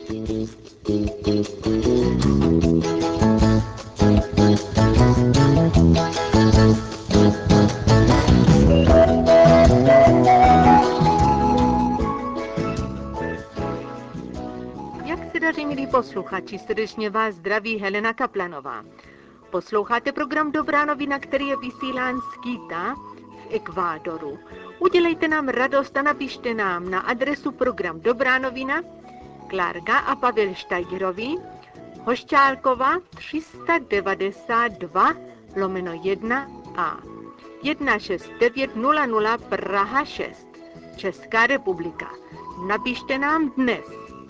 Jak se daří, milí posluchači, srdečně vás zdraví Helena Kaplanová. Posloucháte program Dobrá novina, který je vysílán z Quita v Ekvádoru. Udělejte nám radost a napište nám na adresu program Dobrá novina, Klárka a Pavel Štajgerovi, Hošťálkova 392/1A 16900 Praha 6, Česká republika. Napište nám dnes.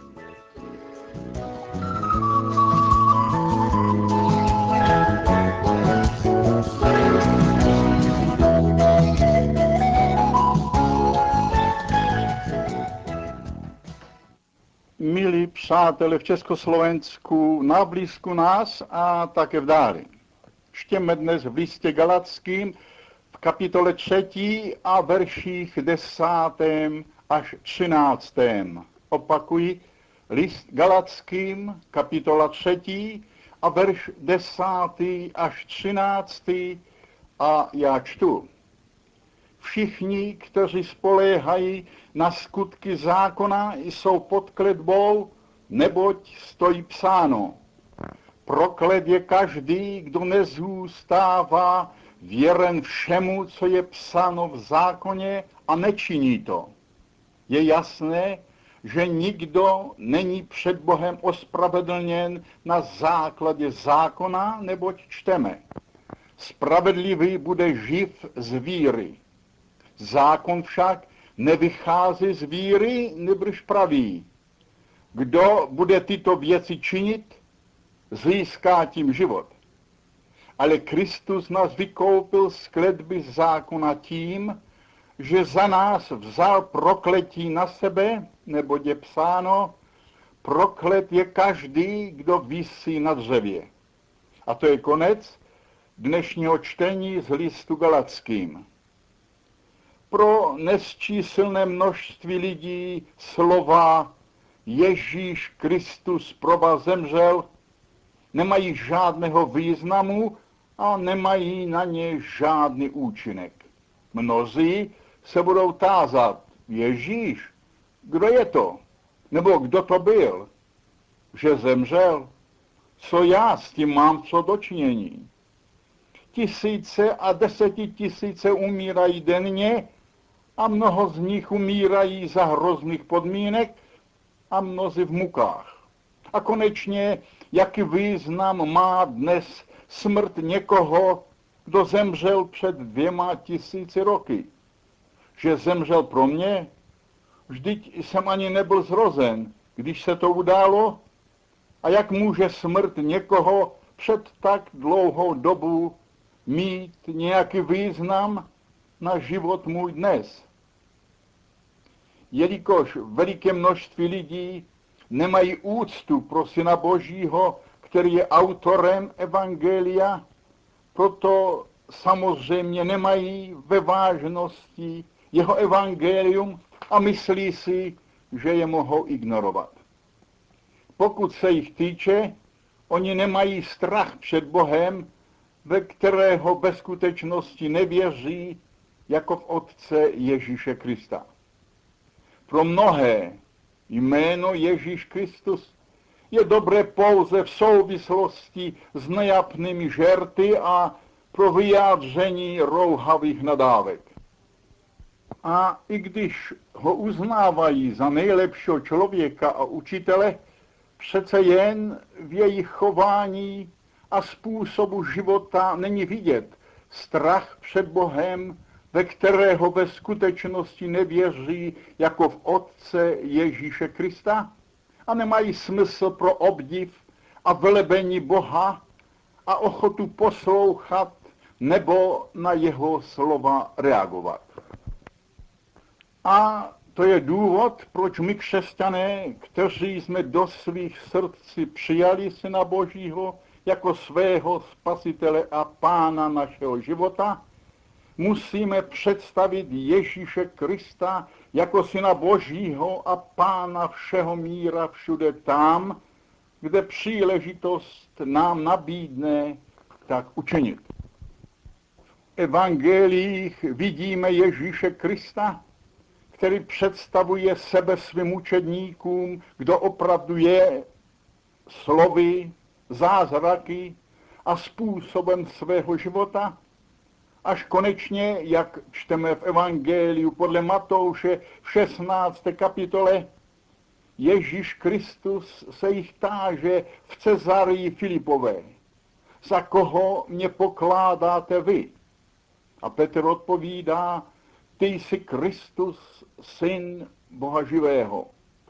Milí přátelé v Československu, na blízku nás a také v dáli. Čteme dnes v listě Galatským v kapitole 3 a verších 10. až 13. Opakuji, list Galatským, kapitola 3 a verš 10. až 13. a já čtu. Všichni, kteří spoléhají na skutky zákona, jsou pod kletbou, neboť stojí psáno. Proklet je každý, kdo nezůstává věren všemu, co je psáno v zákoně a nečiní to. Je jasné, že nikdo není před Bohem ospravedlněn na základě zákona, neboť čteme. Spravedlivý bude živ z víry. Zákon však nevychází z víry, nýbrž praví. Kdo bude tyto věci činit, získá tím život. Ale Kristus nás vykoupil z kletby zákona tím, že za nás vzal prokletí na sebe, neboť je psáno, proklet je každý, kdo visí na dřevě. A to je konec dnešního čtení z listu Galatským. Pro nesčíslné množství lidí slova Ježíš Kristus pro vás zemřel nemají žádného významu a nemají na ně žádný účinek. Mnozí se budou tázat, Ježíš, kdo je to? Nebo kdo to byl? Že zemřel? Co já s tím mám co dočinění? Tisíce a desetitisíce umírají denně a mnoho z nich umírají za hrozných podmínek a mnozí v mukách. A konečně, jaký význam má dnes smrt někoho, kdo zemřel před 2000 roky? Že zemřel pro mě? Vždyť jsem ani nebyl zrozen, když se to událo. A jak může smrt někoho před tak dlouhou dobu mít nějaký význam na život můj dnes? Jelikož veliké množství lidí nemají úctu pro Syna Božího, který je autorem evangelia, proto samozřejmě nemají ve vážnosti jeho evangelium a myslí si, že je mohou ignorovat. Pokud se jich týče, oni nemají strach před Bohem, ve kterého ve skutečnosti nevěří, jako v Otce Ježíše Krista. Pro mnohé jméno Ježíš Kristus je dobré pouze v souvislosti s nejapnými žerty a pro vyjádření rouhavých nadávek. A i když ho uznávají za nejlepšího člověka a učitele, přece jen v jejich chování a způsobu života není vidět strach před Bohem, ve kterého ve skutečnosti nevěří jako v Otce Ježíše Krista a nemají smysl pro obdiv a velebení Boha a ochotu poslouchat nebo na jeho slova reagovat. A to je důvod, proč my křesťané, kteří jsme do svých srdcí přijali Syna Božího jako svého spasitele a pána našeho života, musíme představit Ježíše Krista jako Syna Božího a Pána všeho míra všude tam, kde příležitost nám nabídne tak učinit. V evangelích vidíme Ježíše Krista, který představuje sebe svým učedníkům, kdo opravdu je, slovy, zázraky a způsobem svého života, až konečně, jak čteme v evangeliu podle Matouše v 16. kapitole, Ježíš Kristus se jich táže v Cezarii Filipové. Za koho mě pokládáte vy? A Petr odpovídá, ty jsi Kristus, syn Boha živého.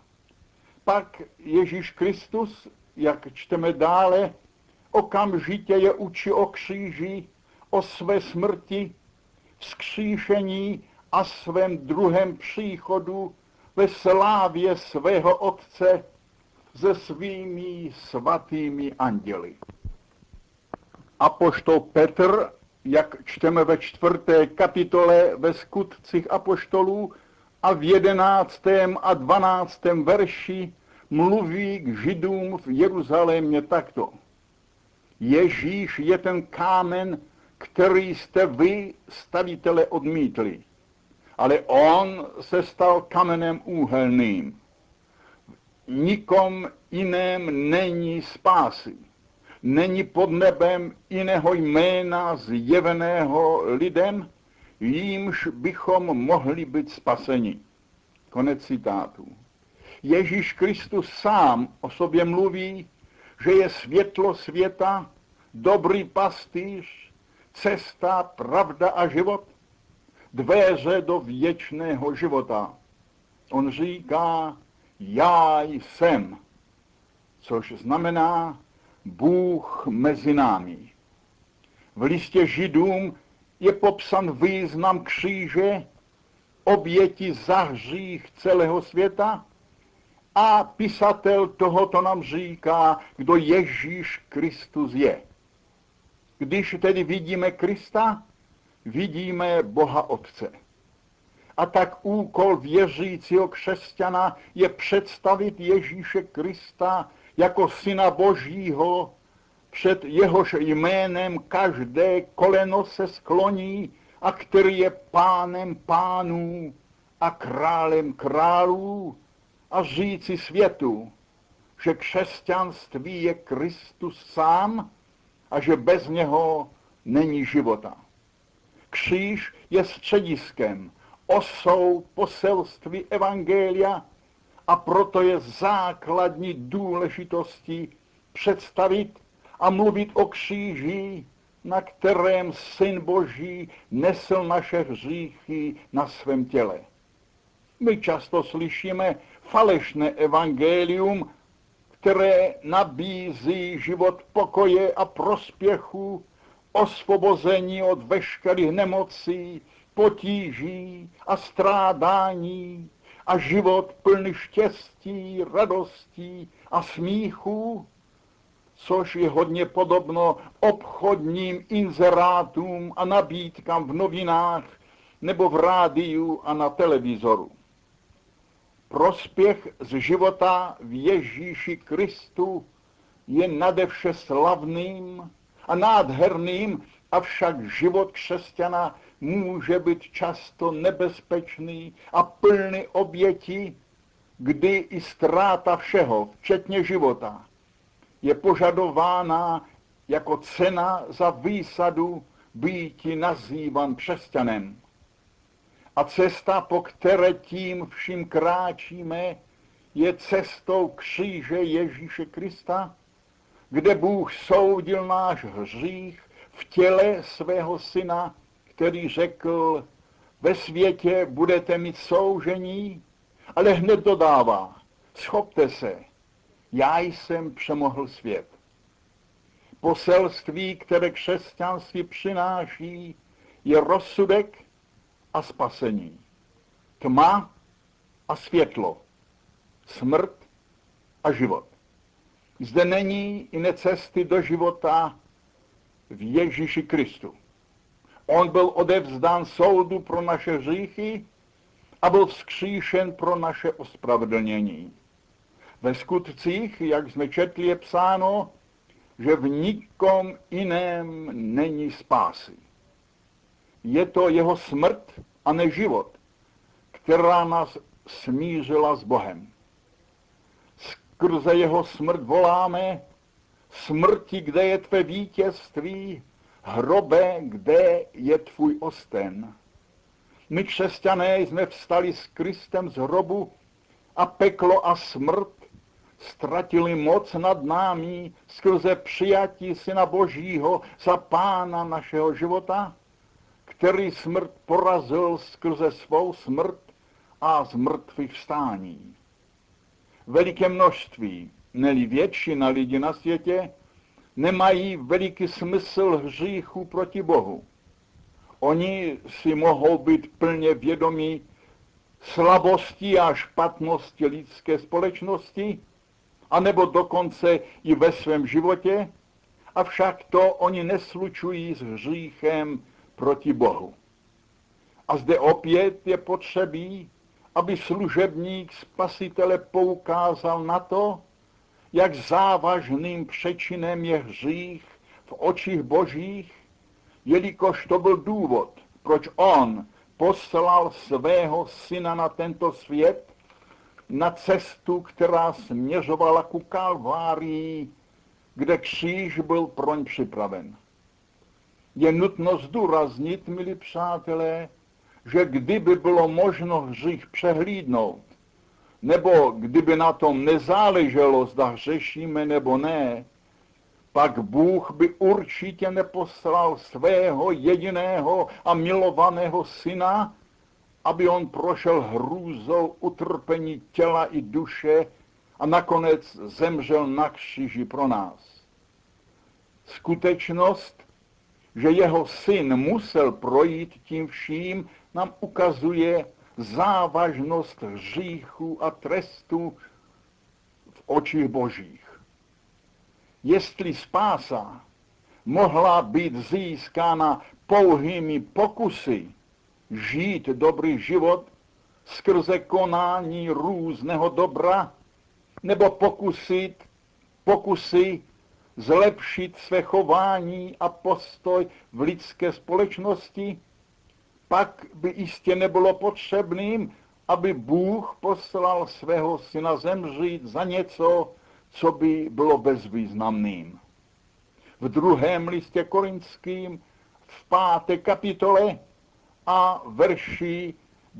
Pak Ježíš Kristus, jak čteme dále, okamžitě je učí o kříži, o své smrti, vzkříšení a svém druhém příchodu ve slávě svého Otce se svými svatými anděli. Apoštol Petr, jak čteme ve 4. kapitole ve Skutcích apoštolů a v 11. a 12. verši mluví k Židům v Jeruzalémě takto. Ježíš je ten kámen, který jste vy, stavitele, odmítli, ale on se stal kamenem úhelným. Nikom jiném není spásy. Není pod nebem jiného jména zjeveného lidem, jímž bychom mohli být spaseni. Konec citátu. Ježíš Kristus sám o sobě mluví, že je světlo světa, dobrý pastýř, cesta, pravda a život, dveře do věčného života. On říká, já jsem, což znamená Bůh mezi námi. V listě Židům je popsan význam kříže, oběti za hřích celého světa a pisatel tohoto nám říká, kdo Ježíš Kristus je. Když tedy vidíme Krista, vidíme Boha Otce. A tak úkol věřícího křesťana je představit Ježíše Krista jako Syna Božího, před jehož jménem každé koleno se skloní a který je Pánem pánů a králem králů, a říci světu, že křesťanství je Kristus sám a že bez něho není života. Kříž je střediskem, osou poselství evangelia a proto je základní důležitostí představit a mluvit o kříži, na kterém Syn Boží nesl naše hříchy na svém těle. My často slyšíme falešné evangelium, které nabízí život pokoje a prospěchu, osvobození od veškerých nemocí, potíží a strádání a život plný štěstí, radostí a smíchu, což je hodně podobno obchodním inzerátům a nabídkám v novinách nebo v rádiu a na televizoru. Prospěch z života v Ježíši Kristu je nadevše slavným a nádherným, avšak život křesťana může být často nebezpečný a plný obětí, kdy i ztráta všeho, včetně života, je požadována jako cena za výsadu býti nazývan křesťanem. A cesta, po které tím vším kráčíme, je cestou kříže Ježíše Krista, kde Bůh soudil náš hřích v těle svého syna, který řekl, ve světě budete mít soužení, ale hned dodává, schopte se, já jsem přemohl svět. Poselství, které křesťanství přináší, je rozsudek a spasení, tma a světlo, smrt a život. Zde není jiné cesty do života v Ježíši Kristu. On byl odevzdán soudu pro naše hříchy a byl vzkříšen pro naše ospravedlnění. Ve skutcích, jak jsme četli, je psáno, že v nikom jiném není spásy. Je to jeho smrt a ne život, která nás smířila s Bohem. Skrze jeho smrt voláme: smrti, kde je tvé vítězství, hrobe, kde je tvůj osten. My, křesťané, jsme vstali s Kristem z hrobu a peklo a smrt ztratili moc nad námi skrze přijatí Syna Božího za pána našeho života, který smrt porazil skrze svou smrt a z mrtvých vstání. Veliké množství, ne-li většina lidí na světě, nemají veliký smysl hříchu proti Bohu. Oni si mohou být plně vědomí slabosti a špatnosti lidské společnosti, anebo dokonce i ve svém životě, avšak to oni neslučují s hříchem proti Bohu. A zde opět je potřebí, aby služebník Spasitele poukázal na to, jak závažným přečinem je hřích v očích Božích, jelikož to byl důvod, proč on poslal svého syna na tento svět, na cestu, která směřovala ku Kalvárii, kde kříž byl proň připraven. Je nutno zdůraznit, milí přátelé, že kdyby bylo možno hřích přehlídnout, nebo kdyby na tom nezáleželo, zda hřešíme nebo ne, pak Bůh by určitě neposlal svého jediného a milovaného syna, aby on prošel hrůzou utrpení těla i duše a nakonec zemřel na kříži pro nás. Skutečnost, že jeho syn musel projít tím vším, nám ukazuje závažnost hříchu a trestu v očích Božích. Jestli spása mohla být získána pouhými pokusy žít dobrý život skrze konání různého dobra, nebo pokusy zlepšit své chování a postoj v lidské společnosti, pak by jistě nebylo potřebným, aby Bůh poslal svého syna zemřít za něco, co by bylo bezvýznamným. V 2. listě Korinským v 5. kapitole a verši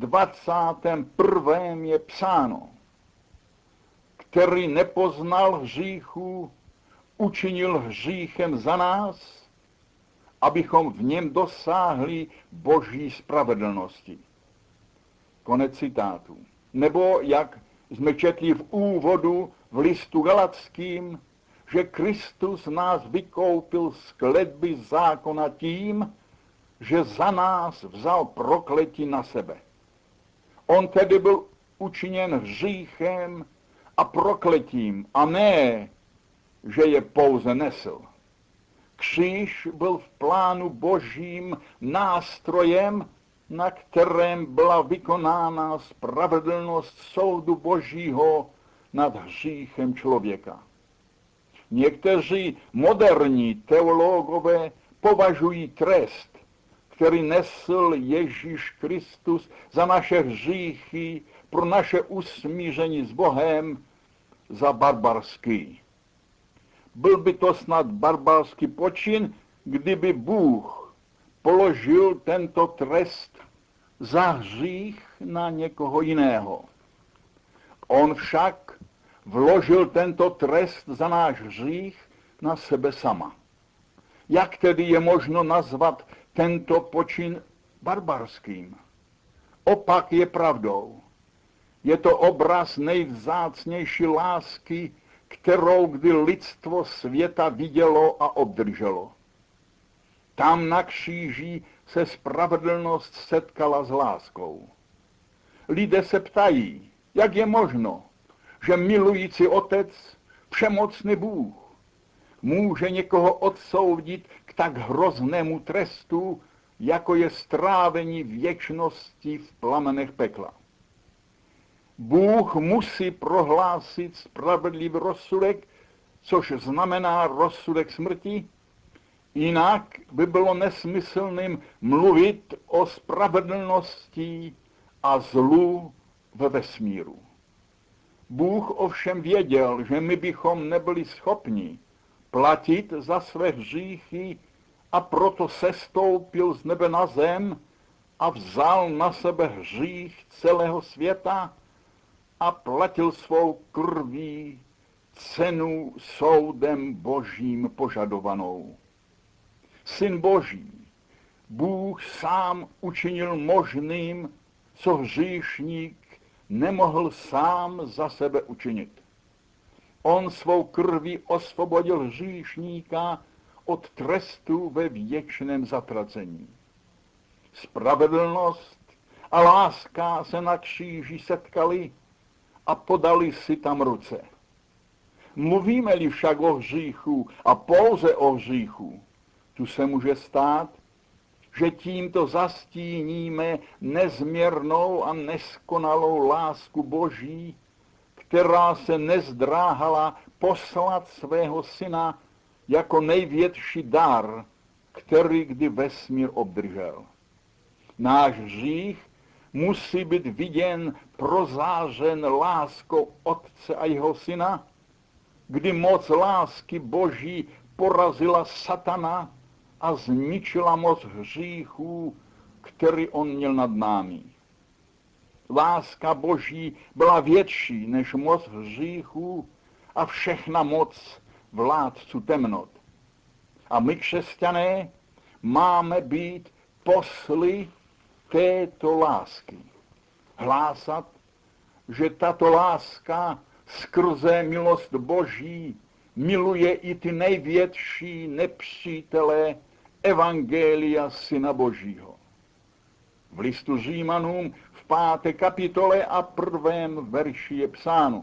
21. je psáno: který nepoznal hříchu, učinil hříchem za nás, abychom v něm dosáhli Boží spravedlnosti. Konec citátu. Nebo, jak jsme četli v úvodu v listu Galatským, že Kristus nás vykoupil z kletby zákona tím, že za nás vzal prokletí na sebe. On tedy byl učiněn hříchem a prokletím, a ne, že je pouze nesl. Kříž byl v plánu Božím nástrojem, na kterém byla vykonána spravedlnost soudu Božího nad hříchem člověka. Někteří moderní teologové považují trest, který nesl Ježíš Kristus za naše hříchy, pro naše usmíření s Bohem, za barbarský. Byl by to snad barbarský počin, kdyby Bůh položil tento trest za hřích na někoho jiného. On však vložil tento trest za náš hřích na sebe sama. Jak tedy je možno nazvat tento počin barbarským? Opak je pravdou. Je to obraz nejvzácnější lásky, kterou kdy lidstvo světa vidělo a obdrželo. Tam na kříži se spravedlnost setkala s láskou. Lidé se ptají, jak je možno, že milující otec, všemocný Bůh, může někoho odsoudit k tak hroznému trestu, jako je strávení věčnosti v plamenech pekla. Bůh musí prohlásit spravedlivý rozsudek, což znamená rozsudek smrti, jinak by bylo nesmyslným mluvit o spravedlnosti a zlu ve vesmíru. Bůh ovšem věděl, že my bychom nebyli schopni platit za své hříchy, a proto sestoupil z nebe na zem a vzal na sebe hřích celého světa a platil svou krví cenu soudem Božím požadovanou. Syn Boží, Bůh sám učinil možným, co hříšník nemohl sám za sebe učinit. On svou krví osvobodil hříšníka od trestu ve věčném zatracení. Spravedlnost a láska se na kříži setkali a podali si tam ruce. Mluvíme-li však o hříchu a pouze o hříchu, tu se může stát, že tímto zastíníme nezměrnou a neskonalou lásku Boží, která se nezdráhala poslat svého syna jako největší dar, který kdy vesmír obdržel. Náš hřích musí být viděn prozářen láskou Otce a jeho syna, kdy moc lásky Boží porazila satana a zničila moc hříchů, který on měl nad námi. Láska Boží byla větší než moc hříchů a všechna moc vládců temnot. A my, křesťané, máme být posly této lásky. Hlásat, že tato láska skrze milost Boží miluje i ty největší nepřítele Evangelia Syna Božího. V listu Římanům v 5. kapitole a 1. verši je psáno: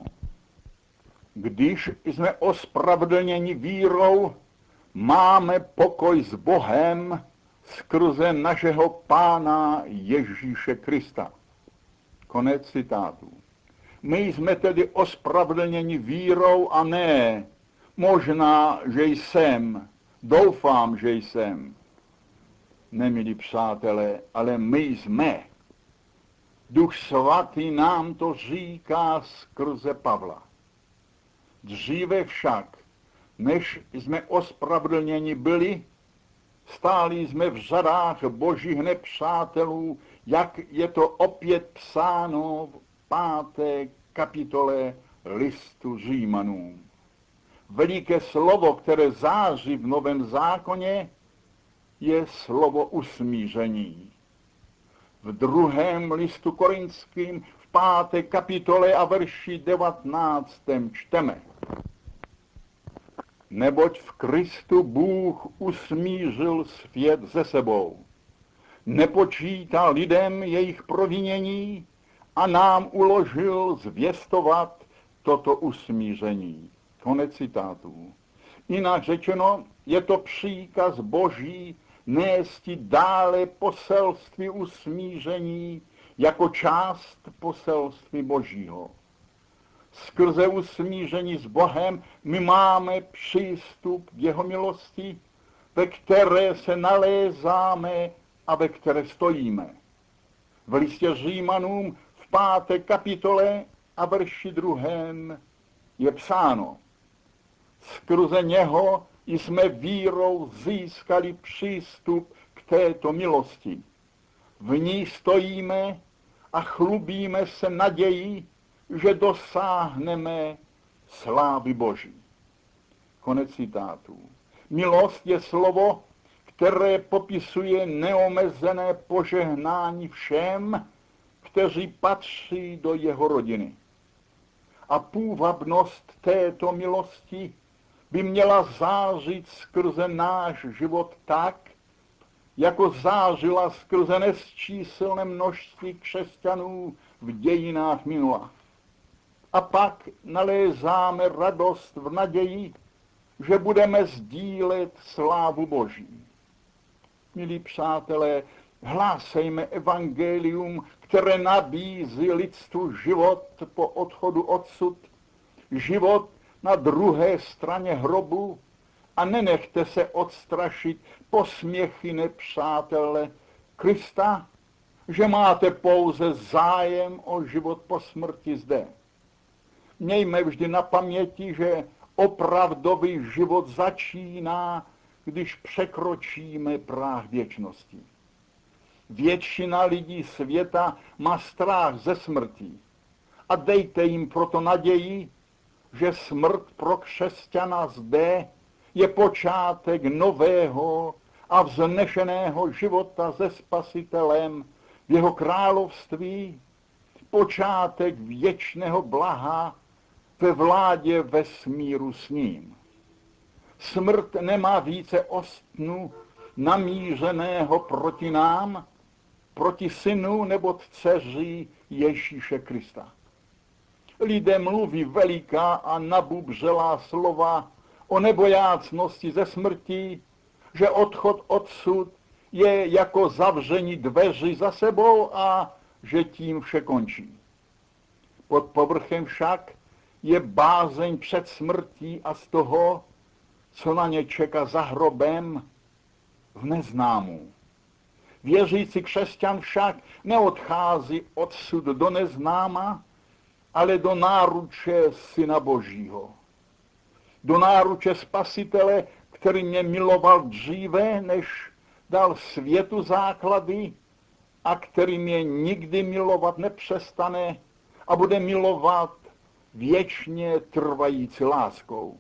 Když jsme ospravedlněni vírou, máme pokoj s Bohem skrze našeho Pána Ježíše Krista. Konec citátu. My jsme tedy ospravedlněni vírou a ne možná, že jsem, doufám, že jsem. Ne, milí přátelé, ale my jsme. Duch svatý nám to říká skrze Pavla. Dříve však, než jsme ospravedlněni byli, stáli jsme v řadách božích nepřátelů, jak je to opět psáno v 5. kapitole listu Římanům. Veliké slovo, které září v Novém zákoně, je slovo usmíření. V 2. listu Korinským v 5. kapitole a verši 19. čteme: Neboť v Kristu Bůh usmířil svět se sebou. Nepočítá lidem jejich provinění a nám uložil zvěstovat toto usmíření. Konec citátů. Jinak řečeno, je to příkaz Boží nésti dále poselství usmíření jako část poselství Božího. Skrze usmíření s Bohem my máme přístup k jeho milosti, ve které se nalézáme a ve které stojíme. V listě Římanům v 5. kapitole a verši 2. je psáno: Skrze něho jsme vírou získali přístup k této milosti. V ní stojíme a chlubíme se nadějí, že dosáhneme slávy Boží. Konec citátů. Milost je slovo, které popisuje neomezené požehnání všem, kteří patří do jeho rodiny. A půvabnost této milosti by měla zářit skrze náš život tak, jako zářila skrze nesčíslné množství křesťanů v dějinách minula. A pak nalézáme radost v naději, že budeme sdílet slávu Boží. Milí přátelé, hlásejme evangelium, které nabízí lidstvu život po odchodu odsud, život na druhé straně hrobu, a nenechte se odstrašit posměchy nepřátele Krista, že máte pouze zájem o život po smrti zde. Mějme vždy na paměti, že opravdový život začíná, když překročíme práh věčnosti. Většina lidí světa má strach ze smrti a dejte jim proto naději, že smrt pro křesťana zde je počátek nového a vznešeného života se Spasitelem v jeho království, počátek věčného blaha ve vládě vesmíru s ním. Smrt nemá více ostnu namířeného proti nám, proti synu nebo dceři Ježíše Krista. Lidé mluví veliká a nabubřelá slova o nebojácnosti ze smrti, že odchod odsud je jako zavření dveří za sebou a že tím vše končí. Pod povrchem však je bázeň před smrtí a z toho, co na ně čeká za hrobem, v neznámu. Věřící křesťan však neodchází odsud do neznáma, ale do náruče Syna Božího. Do náruče Spasitele, který mě miloval dříve, než dal světu základy a který mě nikdy milovat nepřestane a bude milovat věčně trvající láskou.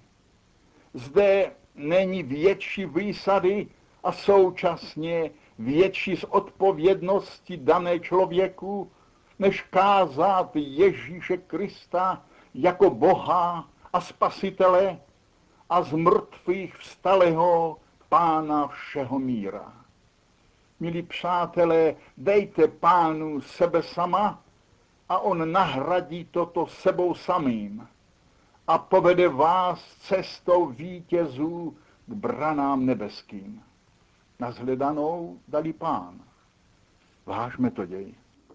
Zde není větší výsady a současně větší z odpovědnosti dané člověku, než kázat Ježíše Krista jako Boha a Spasitele a z mrtvých vstalého Pána všeho míra. Milí přátelé, dejte Pánu sebe sama a on nahradí toto sebou samým a povede vás cestou vítězů k branám nebeským. Nashledanou dali Pán. Vážme to děj.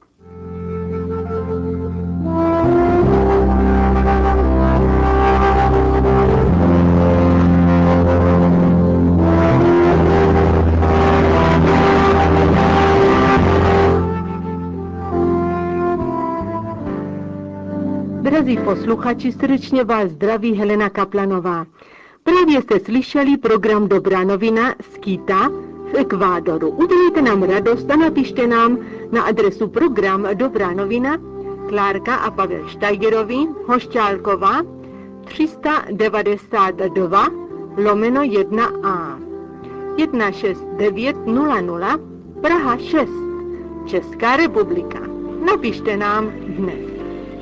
Drazí posluchači, srdečně vás zdraví Helena Kaplanová. Právě jste slyšeli program Dobrá novina z Quita v Ekvádoru. Udělejte nám radost a napište nám na adresu program Dobrá novina, Klárka a Pavel Štajgerovi, Hošťálková, 392/1A, 16900, Praha 6, Česká republika. Napište nám dnes.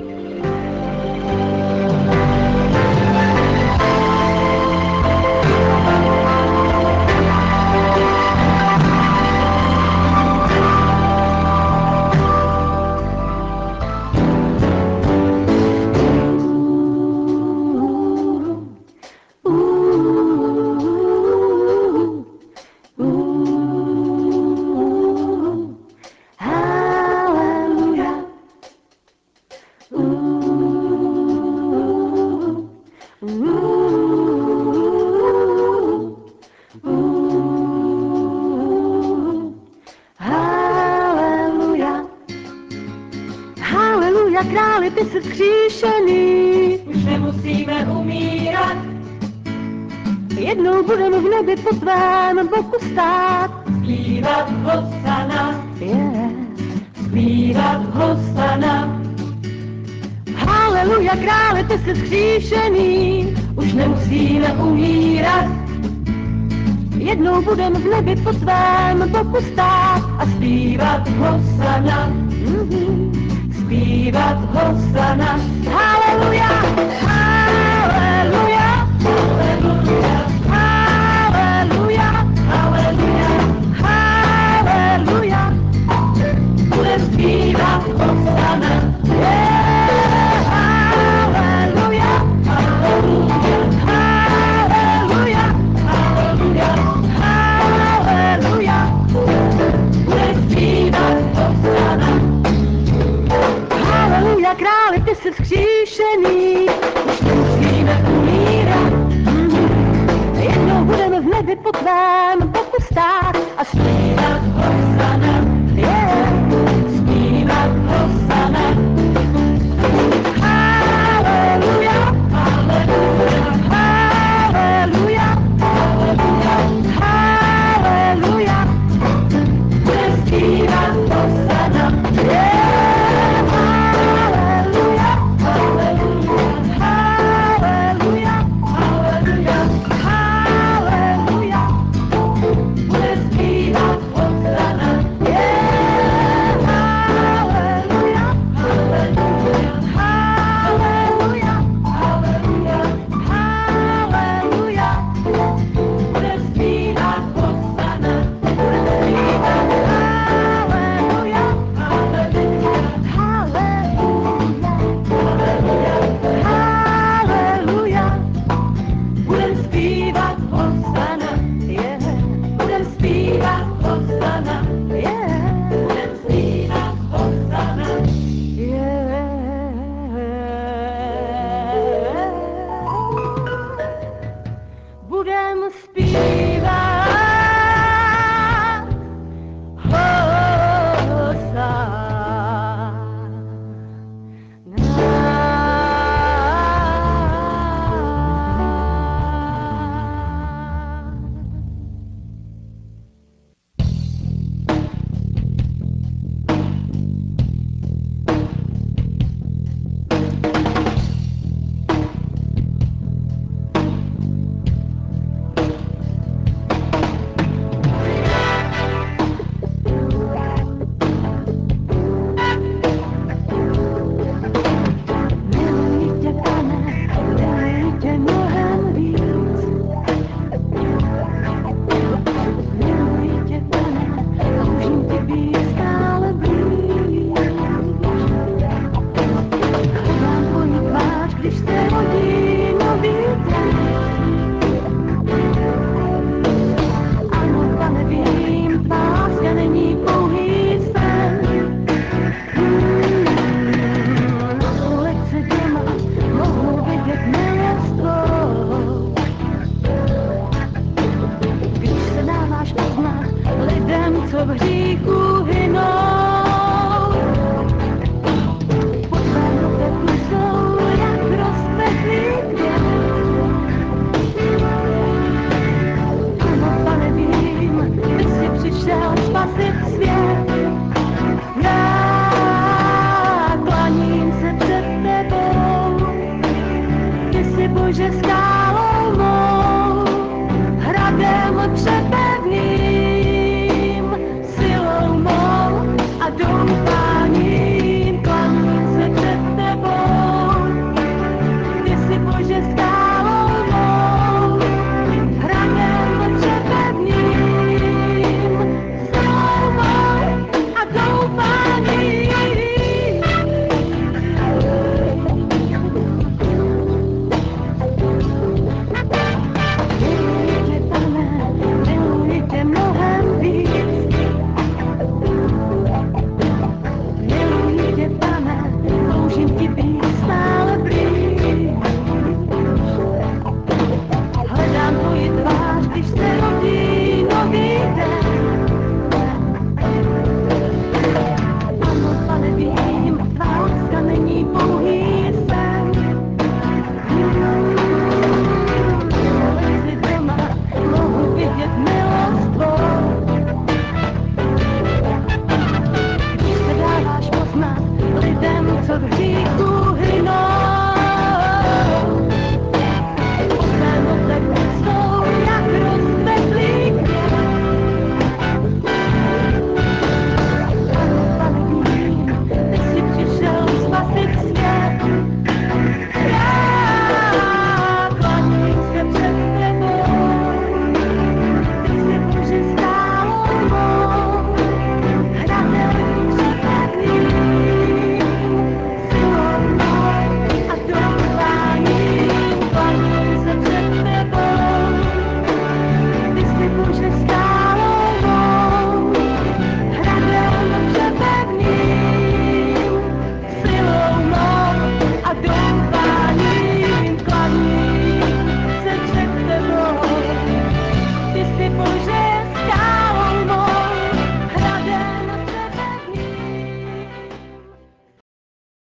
Králi, ty jsi vzkříšený, už nemusíme umírat. Jednou budeme v nebi po tvém boku stát. Zpívat Hosana, zpívat Hosana. Haleluja, králi, ty jsi vzkříšený, už nemusíme umírat. Jednou budeme v nebi po tvém boku stát a zpívat Hosana. Zpívat Hosana, haleluja, haleluja, haleluja, haleluja, haleluja, haleluja, budem zpívat Hosana, haleluja, haleluja, haleluja, haleluja, haleluja, budem zpívat Hosana. sleep.